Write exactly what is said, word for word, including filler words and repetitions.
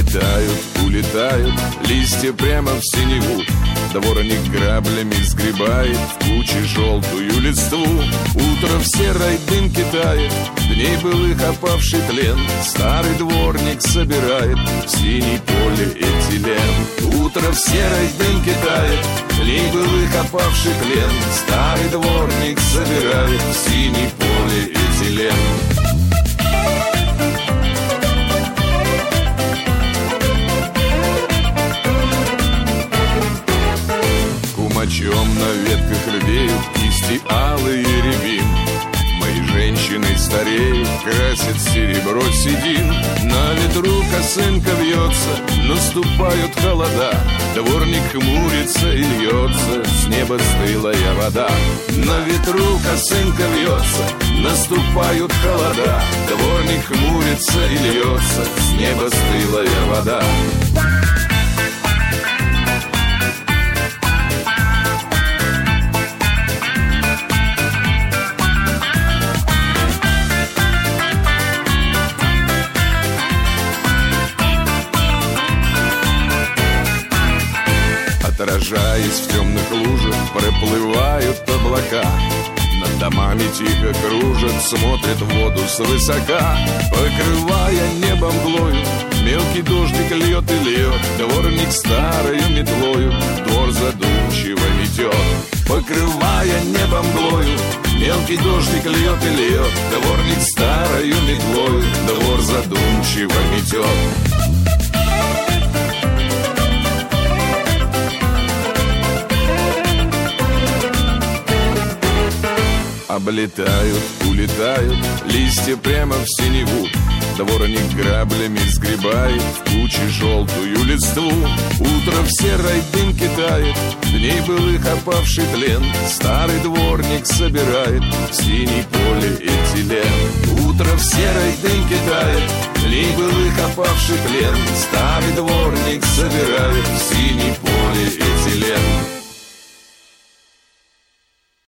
Облетают, улетают листья прямо в синеву. Дворник граблями сгребает в куче желтую листву. Утро в серой дымке тает, дней былых опавший тлен. Старый дворник собирает в синей полиэтилен. Утро в серой дымке тает, дней былых опавший тлен. Старый дворник собирает в синий полиэтилен. Кумачом на ветках рдеют кисти алые рябин. Мои женщины стареют, красят серебро седин. На ветру косынка вьется, наступают холода. Дворник хмурится и льется, с неба стылая вода. На ветру косынка вьется, наступают холода. Дворник хмурится и льется, с неба стылая вода. Отражаясь в темных лужах, проплывают облака. Над домами тихо кружат, смотрят в воду свысока. Покрывая небо мглою, мелкий дождик льет и льет. Дворник старою метлою двор задумчиво метет. Покрывая небо мглою, мелкий дождик льет и льет. Дворник старою метлою двор задумчиво метет. Облетают, улетают листья прямо в синеву. Дворник граблями сгребает в куче желтую листву. Утро в серой дымке тает, дней былых опавший тлен. Старый дворник собирает в синий полиэтилен. Утро в серой дымке тает, дней былых опавший тлен. Старый дворник собирает в синий полиэтилен.